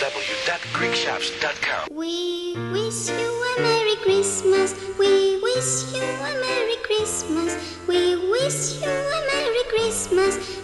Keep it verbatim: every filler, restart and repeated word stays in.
w dot greek shops dot com. We wish you a Merry Christmas. We wish you a Merry Christmas. We wish you a Merry Christmas.